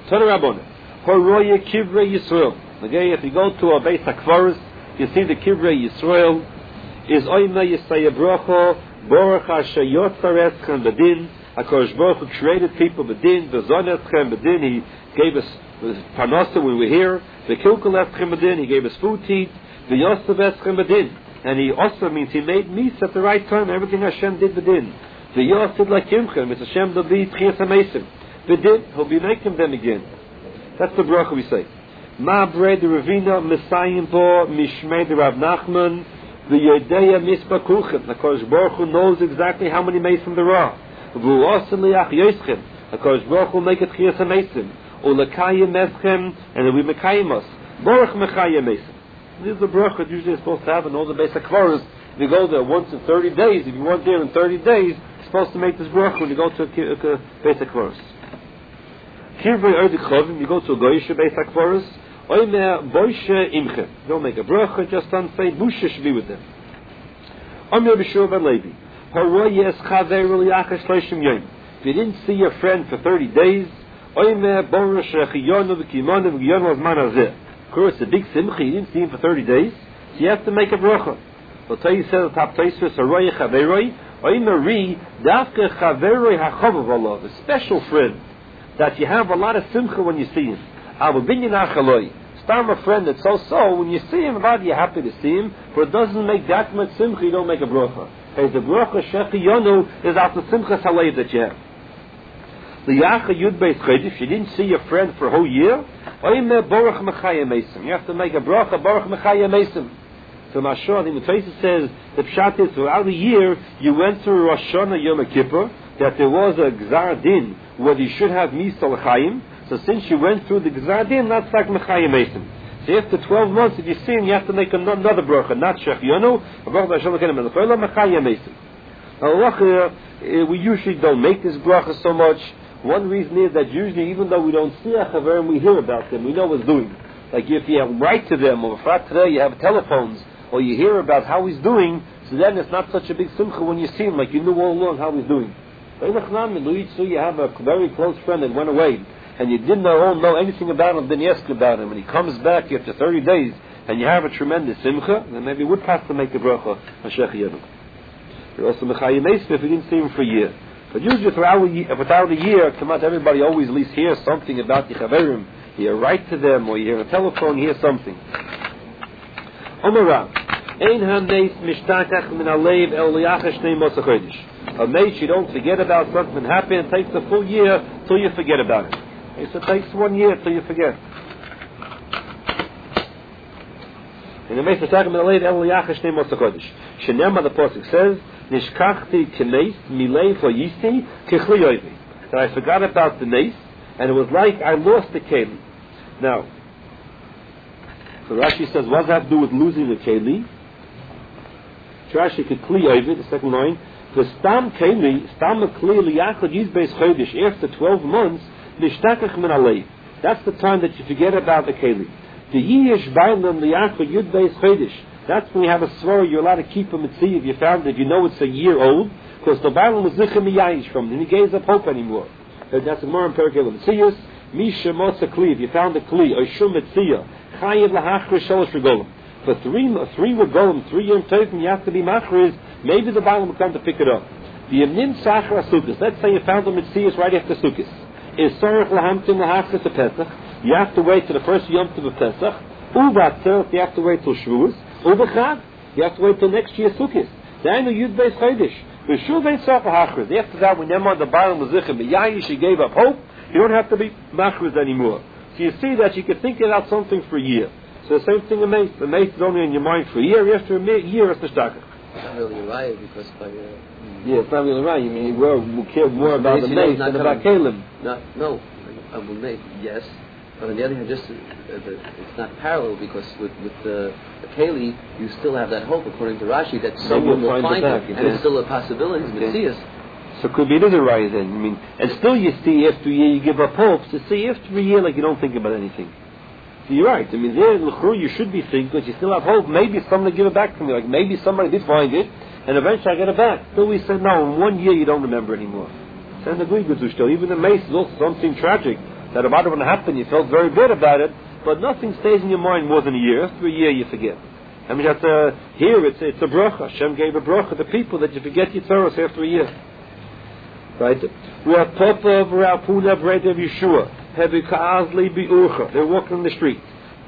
Tana Rabbona. Horoya Kivrei Yisrael. Okay, if you go to a Beis HaKvaros, you see the Kivrei Yisrael is Oyma Yisaya Bracha Baruch Hashayotzer Eschem Bedin. HaKadosh Baruch Hu created people Bedin, V'zon Eschem Bedin. He gave us Parnasa when we were here. V'kilkel Eschem Bedin. He gave us food to eat. V'yosav Eschem Bedin. And he also means he made meats at the right time. Everything Hashem did Bedin. V'yosid Lakimchem. It's Hashem to be Tchias HaMesim. Bedin. He'll be making them again. That's the bracha we say. Ma bre de Ravina Messiah bo Mishmei de Rav Nachman the Yodeya Mispa Kuchen. HaKadosh Baruch Hu knows exactly how many mesim there are. V'u osim liach yoschem. HaKadosh Baruch Hu make it Tchias HaMesim. Ulekayim eschem and we mekayim us. Baruch mekayim mesim. This is the bracha that usually is supposed to have in all the Beis HaKvaros. If you go there once in 30 days, if you weren't there in 30 days, you're supposed to make this bracha when you go to a Beis HaKvaros. Kivrei Erdik Chovim, you go to a Goyish Beis HaKvaros, Oymer Boishe Imchem. Don't make a bracha, just don't say Busha should be with them. Omer B'Shur Ben Levi. Horoyes Chaver Liachash Shloshim Yom. If you didn't see your friend for 30 days, Oymer Borush Rechiyonu V'Kimonu V'Kimonu Azman Azeh. Of course, a big simcha, you didn't see him for 30 days, so you have to make a bracha. I'll tell you, says the top Tosfos, Horoye Chaveroi, Oymer Ri Dafke Chaveroi HaChavav Allah, a special friend that you have a lot of simcha when you see him. I'm a friend that's so when you see him, you're happy to see him, but it doesn't make that much simcha, you don't make a bracha. Hey, the bracha Shechiyonu is after simcha saleh that you have. Liyacha Yud Beis Chodesh, if you didn't see your friend for a whole year, Oymer Baruch Mechayim Mesim. You have to make a bracha Baruch Mechayim Mesim. So Mashal, the Tosfos says the pshat is throughout the year you went through Rosh Hashanah Yom Kippur that there was a Gzar Din where you should have Misal Chayim. So since you went through the Gzar Din, that's like Mechayim Mesim. So after 12 months, if you see him, you have to make another bracha, not Shechiyonu, Mechayim Mesim. Now, we usually don't make this bracha so much. One reason is that usually, even though we don't see a chaverim, we hear about them. We know what's doing. Like if you have write to them, or if today you have telephones, or you hear about how he's doing, so then it's not such a big simcha when you see him, like you knew all along how he's doing. You have a very close friend that went away, and you didn't know anything about him, didn't ask about him, and he comes back after 30 days, and you have a tremendous simcha, then maybe you would have to make a bracha, Hashech Yedum. You're also Mechayim Mesim if you didn't see him for a year. But usually without a year, come out, everybody always at least hears something about the Chaverim. You write to them, or you hear a telephone, you hear something. Omar Ein ha-meis mishtakach min alev el liachash nei mos ha-chodesh. A meis, you don't forget about something that happened. It takes a full year till you forget about it. It takes 1 year till you forget. And the meis mishtakach min alev el liachash nei mos ha-chodesh. Shenema, the Pasuk says, Nishkachti k'neis milei for yisti k'chli yoyvi. That I forgot about the neis, and it was like I lost the keli. Now, so Rashi says, what does that have to do with losing the keli? Rashi k'chli yoyvi, the second line, the stam keli, stam k'li liyachad yizbeis chodesh, after 12 months, nishtakach min alei. That's the time that you forget about the keli. The yish bailam liyachad yizbeis chodesh. That's when you have a svara, you're allowed to keep a mitzvah if you found it, you know it's a year old, because the Bible was zichem miyayish from it, and he gave up hope anymore. That's a more empirical mitzvahs. Misha mosa kli, if you found a kli, or shum mitzvah, chayiv lahachriz shalosh regolim. For three regolim, 3 yom tovim, you have to be machriz, maybe the Bible will come to pick it up. The yemnim sachar sukkos, let's say you found the mitzvahs right after sukkos. Is sorach lahamtim lahachriz a Pesach, you have to wait to the first yom tov of Pesach, uvatzeret, you have to wait till Shavuos, Ubechad, you have to wait till next year Sukkot. Then Yud Beis Chodesh. V'shuv Beis Safa Hachriz. After that, when Yemon the bottom was Zichem, Yayish, he gave up hope. You don't have to be Machriz anymore. So you see that you can think about something for a year. So the same thing in Meis. The Meis is only in your mind for a year. After a year, it's the Shtaka. It's not really right because by yeah, it's not really right. You mean we care more about the Meis than about Kalim. No, yes. But on the other hand, it's not parallel because with the Keli, you still have that hope, according to Rashi, that someone will find it, and it's still a possibility. So could be another right then. I mean, and still you see after a year you give up hope. So see after a year like you don't think about anything. So you're right. I mean, there you should be thinking, but you still have hope. Maybe somebody give it back to me. Like maybe somebody did find it, and eventually I get it back. Still we said no. In 1 year you don't remember anymore. And the good still. Even the mace is also something tragic. that about it when it happened, you felt very good about it, but nothing stays in your mind more than a year. After a year, you forget. I mean, here it's a bracha. Hashem gave a bracha to people that you forget your Torah after a year. Right? Rav Papa, Rav Puna, Breda, Yeshua, Hevi Kaazli, Biurcha. They're walking in the street.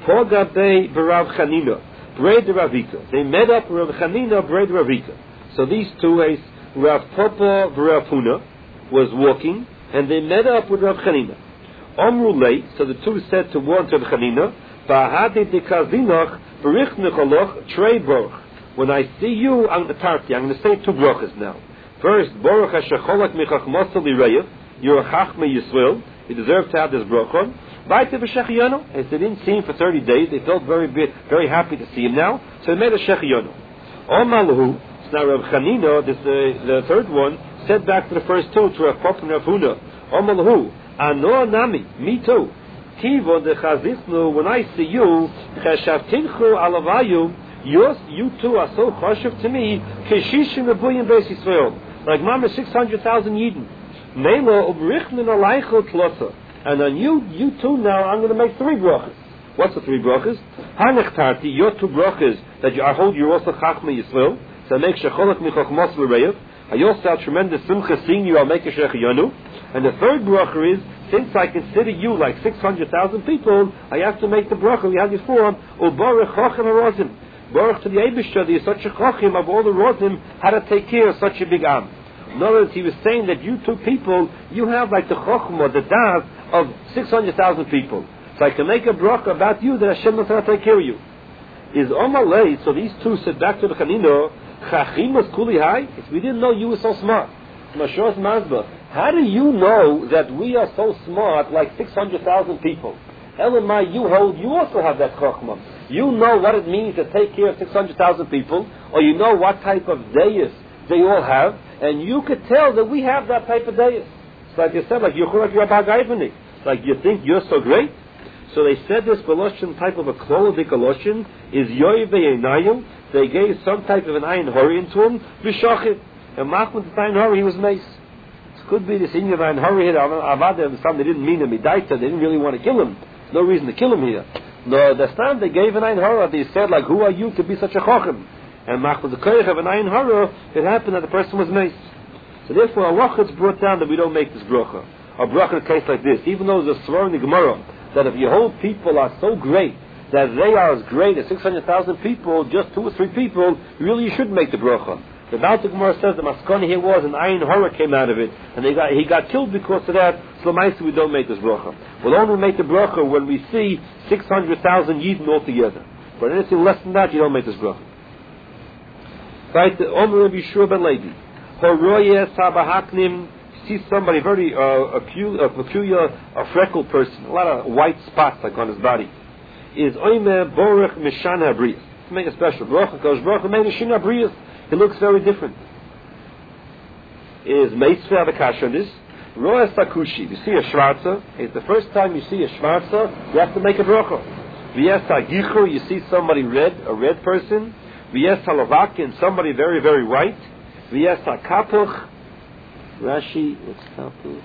Pogabe, Rav Chanina, Breda, Ravika. They met up with Rav Chanina, Breda, Ravika. So these two, Rav Papa, Rav Puna, was walking, and they met up with Rav Chanina. Omru late, so the two said to one to Rav Chanina, Bahadi de Kazinach, Berich Nicholoch, Trey Baruch. When I see you, I'm going to say two brachas now. First, Baruch HaShecholak Michachmasa L'Reyev, you're a Chachma Yisrael, you deserve to have this bracha. Baita V'Shechiyanu, as they didn't see him for 30 days, they felt very happy to see him now, so they made a Shechiyanu. Omalahu, so now Rav Chanina, the third one, said back to the first two, to Rav Papa and Rav Huna, Omalahu, Ano Nami, me too. Kivo de Chazisnu, when I see you, Cheshavtinchu Alavayu, you two are so chashuv to me, Keshishim Abuyim Beis Yisrael, like Mama 600,000 Yidden. Mela Ubrichnin Alaycho Tlosa. And on you two now, I'm going to make 3 brachas. What's the 3 brachas? Hanechtarti, your 2 brachas, that I hold you also Chachma Yisrael, so I make Shecholak Michachmas L'Reyev. I also have tremendous simcha seeing you, I'll make a Shechiyanu. And the third bracha is, since I consider you like 600,000 people, I have to make the bracha we had before, Ubarech Chochem HaRozim. Baruch to the Eibishter, there is such a Chochem of all the Rozim, how to take care of such a big Am. In other words, he was saying that you two people, you have like the Chochem or the Daz of 600,000 people. So I can make a bracha about you that Hashem knows how to take care of you. Is Omalei, so these two said back to the Chanino, Chachim was kuli high? If we didn't know you were so smart. Mashos Mazba. How do you know that we are so smart like 600,000 people? Elamai, you also have that chokhmah. You know what it means to take care of 600,000 people, or you know what type of dayas they all have, and you could tell that we have that type of dayas. It's like you said, like like you think you're so great. So they said this Galoshin type of a Klolodik Galoshin is Yoive Einayim. They gave some type of an Ayin Hori into him, V'shachit. And Machman the Ayin Hori, he was mace. It could be this Inyan of Ayin Hori here, Avada, some they didn't mean him, he died, they didn't really want to kill him. No reason to kill him here. No, this time they gave an Ayin Hori, they said like, who are you to be such a Chochem? And Machman the Koyach of an Ayin Hori, it happened that the person was mace. So therefore, a Rachat's brought down that we don't make this bracha. A bracha in a case like this, even though there's a swear in the Gemara, that if your whole people are so great, that they are as great as 600,000 people, just 2 or 3 people, really you should make the bracha. The Baal Gemara says the Maskoni here was an Ayin Hora came out of it, and he got killed because of that. So we don't make this bracha. We'll only make the bracha when we see 600,000 Yidden altogether. But anything less than that, you don't make this bracha. Right? Omer Rabbi Yeshua ben Levi. Horoye Sabahaknim. See somebody very peculiar, a freckled person, a lot of white spots like on his body. Is Oime Borech Mishan Habriyas. Make a special bracha because bracha made Mishan Habriyas. He looks very different. Is Meitzvah the Kasha on this? Roa Sakushi. You see a Shvarza. It's the first time you see a Shvarza, you have to make a bracha. V'yes Gichur, you see somebody red, a red person. V'yes Halavakin, somebody very, very white. V'yes Kapuch. Rashi, what's Kapuch?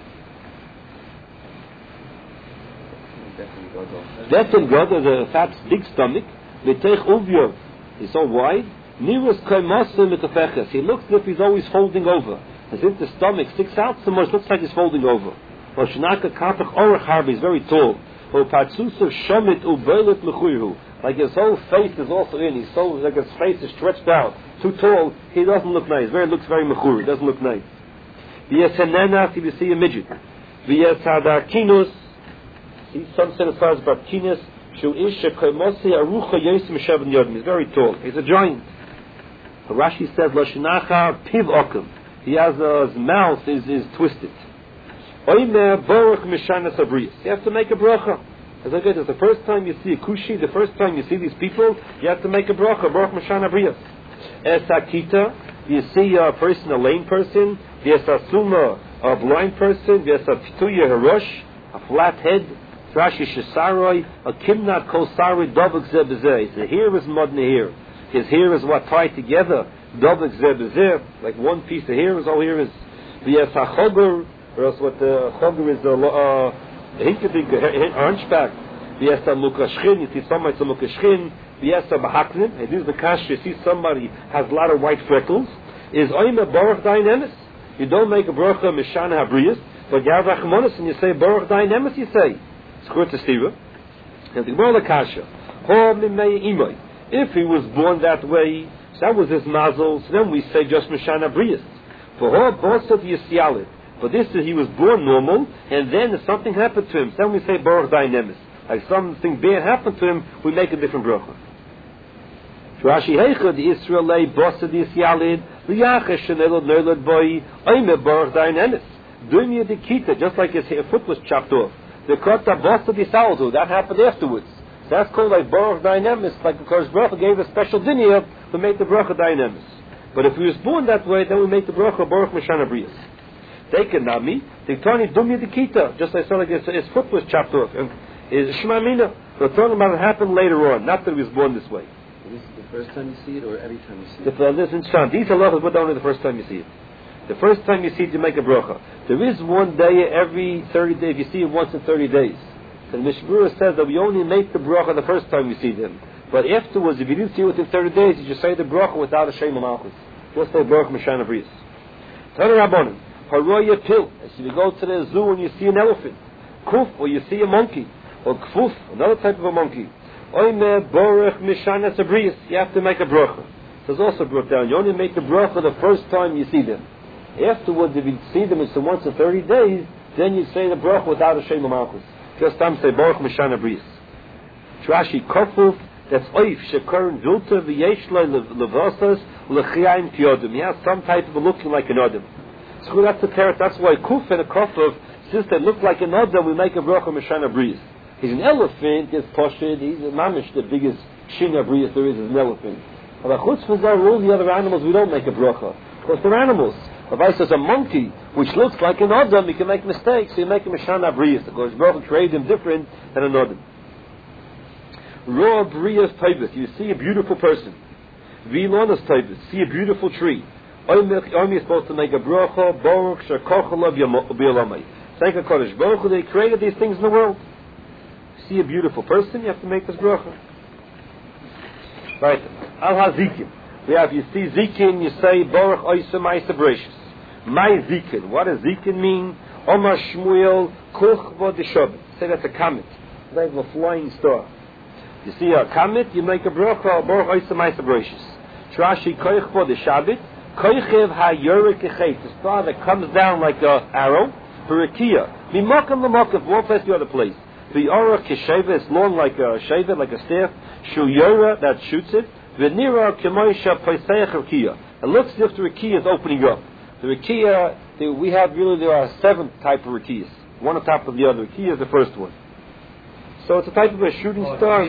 Detten Godo, the fat, big stomach. V'teich Uvyo, he's so wide. Nirus Koimasa Mitafeches, he looks as if he's always folding over. As if the stomach sticks out so much, looks like he's folding over. Oshnaka Kapuch Orach Harbi, he's very tall. Opatsusav Shomit Ubelit Mechuihu, like his whole face is also in, he's so, like his face is stretched out. Too tall, he doesn't look nice. Looks very mechuri, he doesn't look nice. V'yes Hanenas, you see a midget. V'yes Hadarkinus, see some said as far as Barkinus, Shu Isha Koimosi Arucha Yosim Shevin Yodim, he's very tall, he's a giant. Rashi says, Lashinacha Piv Okum, he has, his mouth is twisted. Oimer Baruch Mishanas Abriyas, you have to make a bracha. As I said, it's the first time you see a kushi, the first time you see these people, you have to make a bracha, Baruch Mishan Abriyas. Esakita, you see a person, a lame person, Yesasuma, a blind person, Yesapituya Hirosh, a flat head, Rashi Shesaroi, a Kimnat Kosari, Dobak Zebezeh. His hair is mud in the hair. His hair is what tied together, Dobak Zebezeh, like one piece of hair is all here is. Yesachogur, or else what the Chogur is, Hunchback. Viesta Mukashchin, you see somebody to Mukashchin, Viesta Bahaknin, and this is the Kash, you see somebody has a lot of white freckles, is Oime Baruch Dain. You don't make a Baruch Mishana Habriyas, but you have Rachmanis and you say Baruch Dain Emes, you say. It's good to Steve. And the Gemara Kasha, if he was born that way, so that was his mazel, so then we say just Mishana Habriyas. For Ho Bosat Yisyalit. For this, he was born normal, and then something happened to him. So then we say Baruch Dain Emes. Like something bad happened to him, we make a different bracha. Rashi Heichad Israelay Bosad Yisyalid Liyachesh Shenelod Nerlod Boy Oime Baruch Dain Emes. Dunya the Kita, just like his foot was chopped off. The Kota Bosad Yisaldu, that happened afterwards. So that's called like Baruch Dain Emes, like because bracha gave a special dinya to make the bracha Dain Emes. But if he was born that way, then we make the bracha Baruch Mishana Briyas. Take a nami, the Tani Dunya the Kita, just like his foot was chopped off. Is Shema Mina. We're talking about it happened later on, not that he was born this way. Is this the first time you see it, or every time you see it? These halachas, but only the first time you see it. The first time you see it, you make a bracha. There is one day every 30 days. You see it once in 30 days. So the Mishmura says that we only make the bracha the first time we see them. But afterwards, if you didn't see it within 30 days, you just say the bracha without a Shem Malchus. Just say Baruch Mishana Briyas. Tana Rabbanim, Haroya Pil. As you go to the zoo and you see an elephant, Kuf, or you see a monkey. Or kfuf, another type of a monkey. Oime borech mishana sabriyas. You have to make a bracha. So it's also brought down. You only make the bracha the first time you see them. Afterwards, if you see them, it's once in 30 days, then you say the bracha without a shem malchus. Just time say borech mishana briyas. Trashi kofuf. That's oif shekaron vilta v'yeshla levasas lechiayim kiyodem. He has some type of looking like an odem. So that's the parrot. That's why kuf and a kofuf, since they look like an odem, we make a bracha mishana briyas. He's an elephant, he's poshid, he's a mamish, the biggest shina briyas there is an elephant. But chutz for all the other animals, we don't make a bracha. Because they're animals. If I says a monkey, which looks like an adam, he can make mistakes, so you make him a shana briyas. Because bracha created him different than an adam. Raw briyas taibas, you see a beautiful person. Vilonas taibas, see a beautiful tree. Only supposed to make a bracha, baruch shakochalov bi'olamai. Thank a Kodesh Baruch Hu, they created these things in the world. See a beautiful person, you have to make this bracha. Right. Al hazikin. We have, you see zikin, you say Baruch Oisa Ma'isa Bereshis. My zikin. What does zikin mean? Omar Shmuel Kuch Vod Shabbat. Say that's a comet. It's like a flying star. You see a comet, you make a bracha Baruch Oisa Ma'isa Bereshis. Trashi Koich Vod Shabbat. Koichev HaYorik Echet. The star that comes down like an arrow. Hurakia. Mimokam Lamokam. One place to the other place. The Ora Kisheva is long like a shaver, like a staff. Shuyora, that shoots it. Venira Kemoisha Paiseach Rakia. It looks as if the Rakia is opening up. The Rakia, we have really, there are 7 types of Rakiyas. One on top of the other. Rakia is the first one. So it's a type of a shooting star.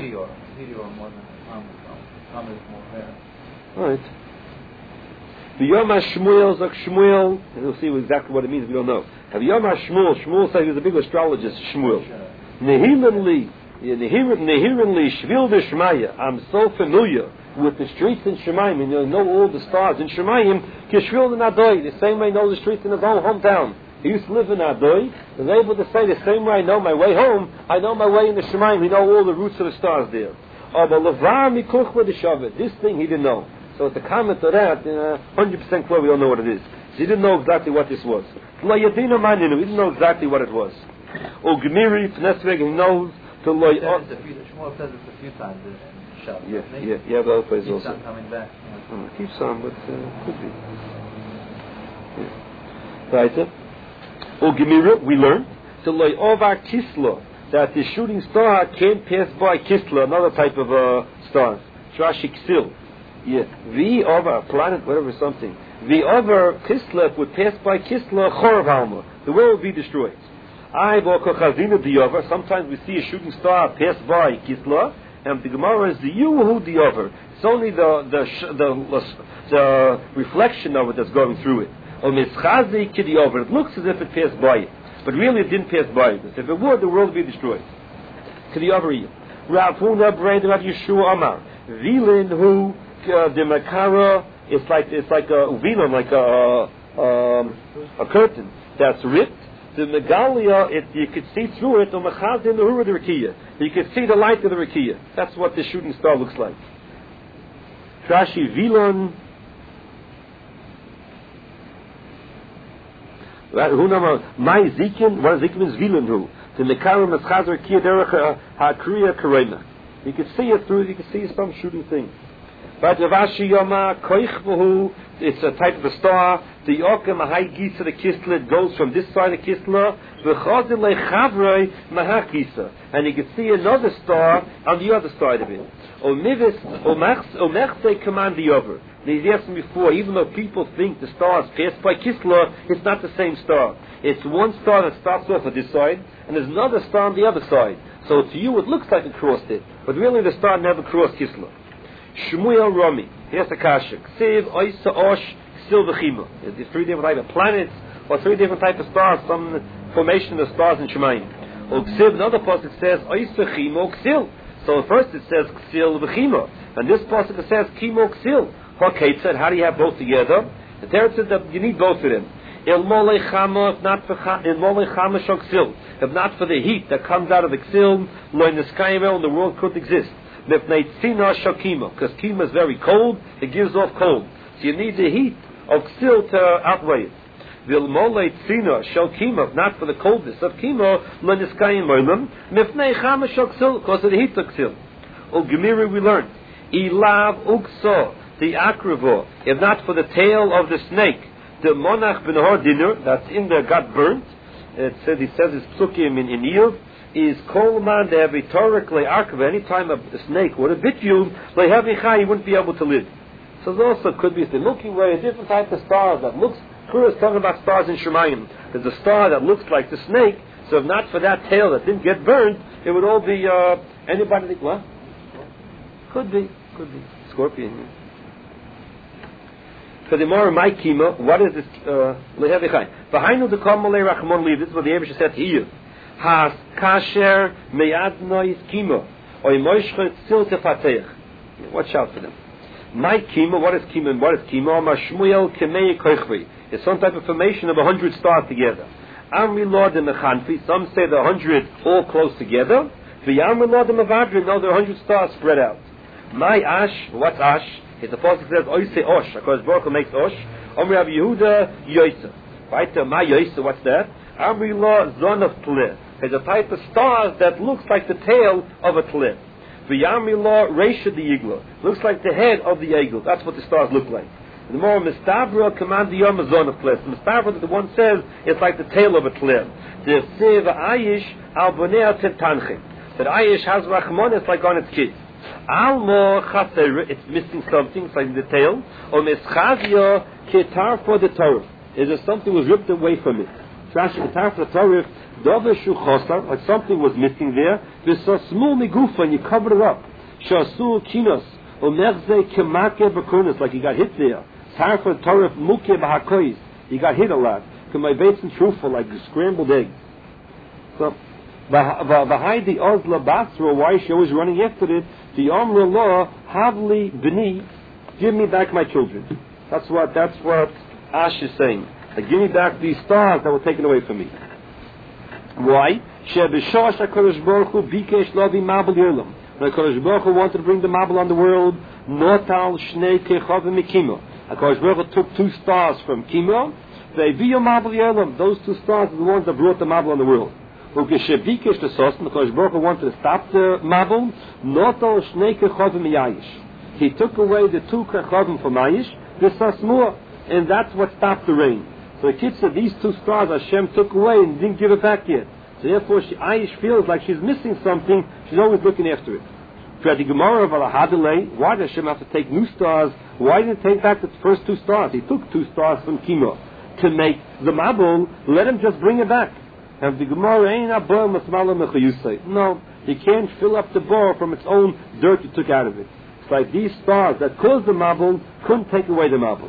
Alright. The Yom HaShmuel, Zak Shmuel, and we'll see exactly what it means, we don't know. Have Yom HaShmuel, Shmuel said he was a big astrologist, Shmuel. Nehiranli, Shvil de Shemaya. I'm so familiar with the streets in Shemayim, and you know all the stars in Shemayim. Kishvil de Nadoi, the same way I know the streets in his own hometown. He used to live in Nadoi, and they're able to say the same way I know my way home, I know my way in the Shemayim. We know all the routes of the stars there. Oh, but Levar Mikuch with the Shavet. This thing he didn't know. So it's a comment to that, 100% clear we don't know what it is. So he didn't know exactly what this was. He didn't know exactly what it was. Or Gemiri, Pnesveg, he knows to Shmuel says it's a few times in Shabbat. Yeah, the other place keeps also. On coming back. Keeps on, but could be. Right. Or Gemiri, we learn to Ovar Kisla, that the shooting star can't pass by Kisla, another type of star. Shashi Ksil. Yeah. The over planet, whatever, something. The over Kislev would pass by Kislev, Chorav Alma. The world would be destroyed. Sometimes we see a shooting star pass by Kislev, and the Gemara is the Yuhu the over. It's only the reflection of it that's going through it. It looks as if it passed by it, but really it didn't pass by it. If it would, the world would be destroyed. Rav Huna Brand Rav Yeshua Amar Vilin who the Makara it's like a uvilon, like a curtain that's ripped. The Megalia, you could see through it, Umachazin the Hura the Rakiya. You could see the light of the Rakiya. That's what the shooting star looks like. Trashi Vilon. My Zikin, what Zikin means Vilon who? The Mekarim Maschazar Kiya Derech HaKriya Karema. You could see it through, you could see some shooting thing. But Ravashi Yoma Koich, it's a type of a star. The Yokem Mahai Gisa the Kisla goes from this side of Kisla, V'chazil Lechavrei Mahakisa, and you can see another star on the other side of it. Omivis Omechse command the over. He's asked me before, even though people think the stars passed by Kisla, it's not the same star. It's one star that starts off at this side, and there's another star on the other side. So to you it looks like it crossed it, but really the star never crossed Kisla. Shmuel Rami, here's the Kasha. Ksiv, Oisa, Osh, Ksil, V'chima. There's three different types of planets, or three different types of stars, some formation of stars in Shemayim. Or Ksiv, another pasuk says, Oisa, Chimo, Ksil. So first it says, Ksil, V'chima. And this pasuk it says, Kimo, Ksil. Hakait said, how do you have both together? The Teretz said that you need both of them. If not for the heat that comes out of the Ksil, in the world could exist. Because Kima is very cold, it gives off cold. So you need the heat of Ksil to outweigh it. Not for the coldness of Kima, because of the heat of Ksil. Gemiri we learned. Ilav ukso, the akravo, if not for the tail of the snake, the monach benahor dinner, that's in there, got burnt. It says, he says it's psukim in Iyov, is kolman they have a Torah klei arkava. Any time a snake would have bit you, you wouldn't be able to live. So there also could be the Milky Way, a different type of stars that looks. Kura is talking about stars in Shemayim. There's a star that looks like the snake. So if not for that tail that didn't get burned, it would all be anybody think what? Could be scorpion. For the more my kima, what is this? Lehevichai. Behind the kamalei rachmon leave. This is what the Eibusha said here. Has kasher meyadnois kimo oy moishchet sil tefatech. Watch out for them. My kimo, what is kimo and what is kimo? Mashmuel kemei koichvi. It's some type of formation of 100 stars together. Amri lord and mechanfi. Some say the 100 all close together. The amri lord and mevadri. No, there are 100 stars spread out. My ash, what's ash? It's a pasuk says oise osh. Because Baruch Hu makes osh. Amri Rabbi Yehuda yoisa. Right there, my yoisa. What's that? Amri la zon of tleh. It's a type of stars that looks like the tail of a tleh. V'yamri la reisha the yigla. Looks like the head of the eagle. That's what the stars look like. The more mistabra command the yom zon of tleh. Mistabra that the one says it's like the tail of a tleh. The sev ayish al bonei tetanchim. That ayish has rachmonis like on its kids. Almo chaser, it's missing something, it's like the tail. Or mischazia ketar for the Torah. Is there something was ripped away from it? Trash ketar for the Torah. Dover shu chosar, like something was missing there. There's so small migufa and you covered it up. Shasu kinos or merze kemake bakunas, like he got hit there. Tar for the Torah muke bahakois, he got hit a lot. Come my baits and truthful like scrambled eggs. So behind the Ozla Basra, why she was running after it, the Amr law, Havli B'ni, give me back my children. That's what Ash is saying. Like, give me back these stars that were taken away from me. Why? Shebishosh HaKadosh Baruch Hu Bikesh Lovi Mabel Yerlam. When HaKadosh Baruch Hu wanted to bring the Mabel on the world, Notal Shnei Kechavim Mikimo. HaKadosh Baruch Hu took 2 stars from Kimo, Ve'viyo Mabel Yerlam. Those 2 stars are the ones that brought the Mabel on the world. Ukeshebikesh the Sos, HaKadosh Baruch Hu wanted to stop the Mabel, Notal Shnei Kechavim Yayish. He took away the 2 Kechavim from Yayish, the Sasmua, and that's what stopped the rain. So the kid said these 2 stars Hashem took away and didn't give it back yet. So therefore Aish feels like she's missing something. She's always looking after it. Why did Hashem have to take new stars? Why didn't he take back the first 2 stars? He took 2 stars from Kimo to make the Mabul. Let him just bring it back. And the Gemara ain't a bar masmala mechayusay. No, you can't fill up the bar from its own dirt you took out of it. It's like these stars that caused the Mabul couldn't take away the Mabul.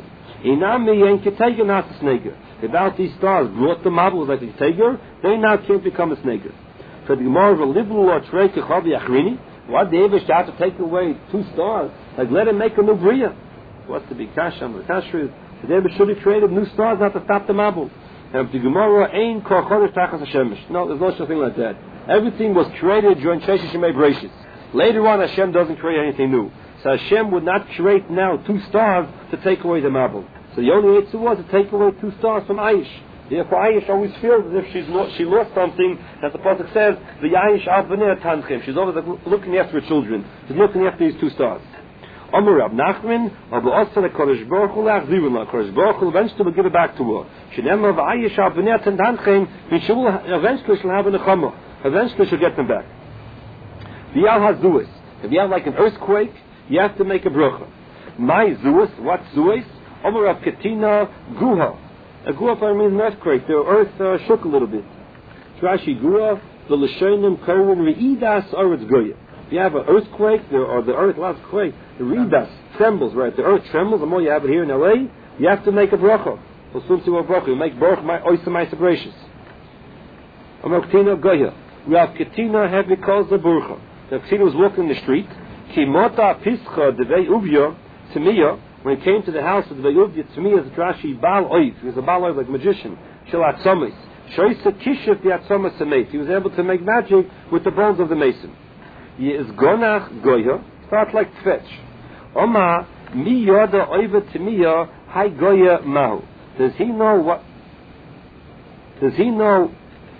Without these stars brought the Mabul like a tiger, they now can't become a snaker. So the Gemara of a liberal or trey kechavi achrini. Why the Eibush had to take away 2 stars? Like let him make a new bria. What's to be kasham? The kasha is the Eibush should have created new stars not to stop the Mabul. And the Gemara ain't kol chodesh tachas hashemesh. No, there's no such thing like that. Everything was created during Sheshes Shemei Bereshis. Later on, Hashem doesn't create anything new. So Hashem would not create now 2 stars to take away the Mabul. So the only answer was to take away 2 stars from Aish. Therefore, Aish always feels as if she lost something. As the Pasuk says, the Aish al b'nei tanchim. She's always looking after her children. She's looking after these 2 stars. Amar Rab Nachman, Abu Osar Kodesh Baruch Hu la'achzirun la. Kodesh Baruch Hu eventually will give it back to her. Shenemar v'Aish al b'nei tanchim. She will eventually she'll have a nechama. Eventually she'll get them back. V'yal hazuis. If you have like an earthquake, you have to make a bracha. My zuis, what zuis? Amar Rab Ketina Guha. A guha means an earthquake. The earth shook a little bit. Rashi guha the l'shonim karin reidas aretz goya. If you have an earthquake, or the earth lots of quake, the reidas trembles. Right, the earth trembles. The more you have it here in LA, you have to make a bracha. You make bracha my oysa my gracious. Amar Ketina goya. Rab Ketina had because the burcha. The Ketina was walking in the street. Kimota pischa devei uvya temiya. When he came to the house of the Yudya Tzmi as Rashi Baal Oiv, he was a Baal Oiv like magician, Shel Atzomis. Shoysa Kishif the Atzomis Semet. He was able to make magic with the bones of the mason. He is Gonach Goya, starts like Tfetch. Oma Mi Yoda Oiva Tzmiya Hai Goya Mahu. Does he know what? Does he know?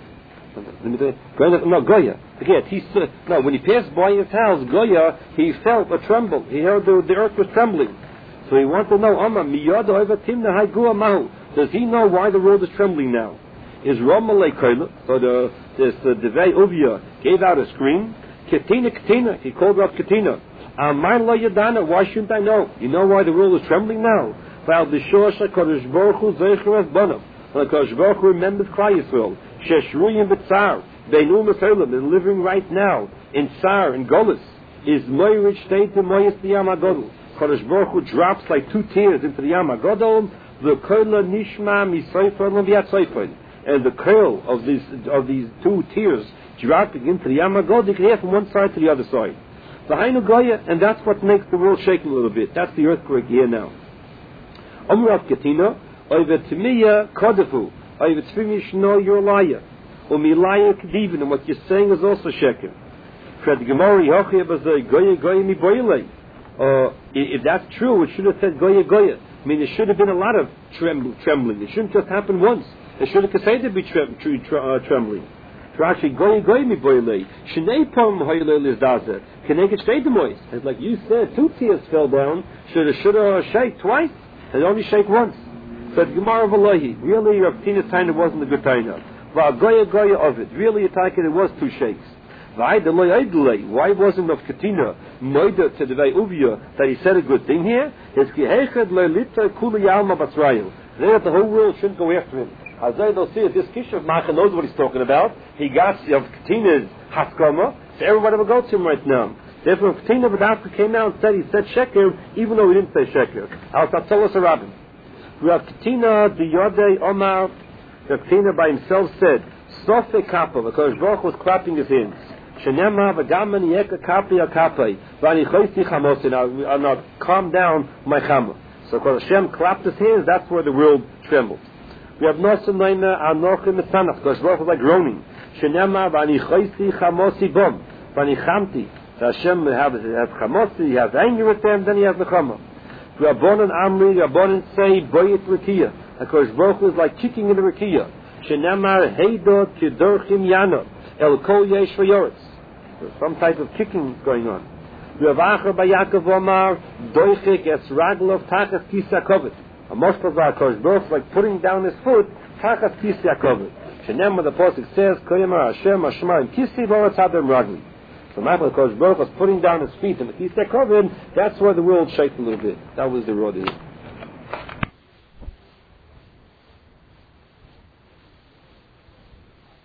No, Goya. Again, when he passed by his house, Goya, he felt a tremble. He heard the earth was trembling. So he wants to know, does he know why the world is trembling now? Is Ramalei Koila, so the Devei Uvia gave out a scream, Ketina, he called up Ketina. Why shouldn't I know? You know why the world is trembling now? The Kodesh Baruch Hu remembers Klal Yisrael. Sheshruyim b'tzar, Beinu Meselim, is living right now in Tsar, in Golis, is Moirich State to Moyes Diyam HaGodol. Kodesh Baruch Hu drops like 2 tears into the Yam HaGodol, the Kola Nishma Misoifon L'Viat Soifon, and the curl of these 2 tears dropping into the Yam HaGodol, you can hear from one side to the other side. The Hainu Goya, and that's what makes the world shake a little bit. That's the earthquake here now. Omrav Ketina, Oivet Timiya Kodefu, Oivet Tvimish No Yorlaya, Umilaya Kedivin, and what you're saying is also sheker. Fred Gemori Hochia Bazoi Goya Goya Mi Boilei. If that's true, it should have said Goya Goya. I mean, there should have been a lot of trembling. It shouldn't just happen once. It should have said to be trembling. Rashi Goya Goya Mi Boilei. Shnei Pom Hoylei Lizdazer. Keneged Shteidemois. It's like you said, 2 tears fell down. Should have shake twice. And only shake once. But Gemara V'Lohi. Really, Rav Tina's time wasn't a good time now. Goya Goya of it. Really, it was 2 shakes. Why wasn't of Ketina Noida to the Uvia that he said a good thing here? Then the whole world shouldn't go after him. As they'll see it, this Kishav Macha knows what he's talking about. He got of Ketina's Haskama, so everybody will go to him right now. Therefore, Ketina Badafka came out and he said Sheker, even though he didn't say Sheker. Al-Tatzolos Arabim. Rav Ketina, the Yodei Omar, Rav Ketina by himself said, Sofe Kappa, because Baruch was clapping his hands. Shenema v'gaman yeka kapi akapai v'ani choysi chamosin. I'll not calm down my chama. So because Hashem clapped his hands, that's where the world trembled. We have nosen leina anochim esanach, because Baruch was like groaning. Shenema v'ani choysi chamosi bom v'ani chamti. So Hashem has chamosi, he has anger with them, then he has the chama. Rabbonon Amri, Rabbonon say boyet rikiya. Because Baruch was like kicking in the rikiya. Shenema heidot kidorchim yana el kol yesh v'yoretz. There's some type of kicking going on. Rav Acha by Yaakov Omar, Doichik es Raglov Tachas Kisya Kovet. A Moshpah Kosh Baruch like putting down his foot, Tachas Kisya Kovet. Shenem, the Pasuk says, Koyamar Hashem Hashmaim Kisi Voretz Hadem Ragli. So Machal Kosh Baruch was putting down his feet in the Kisya Kovet, that's where the world shakes a little bit. That was the road.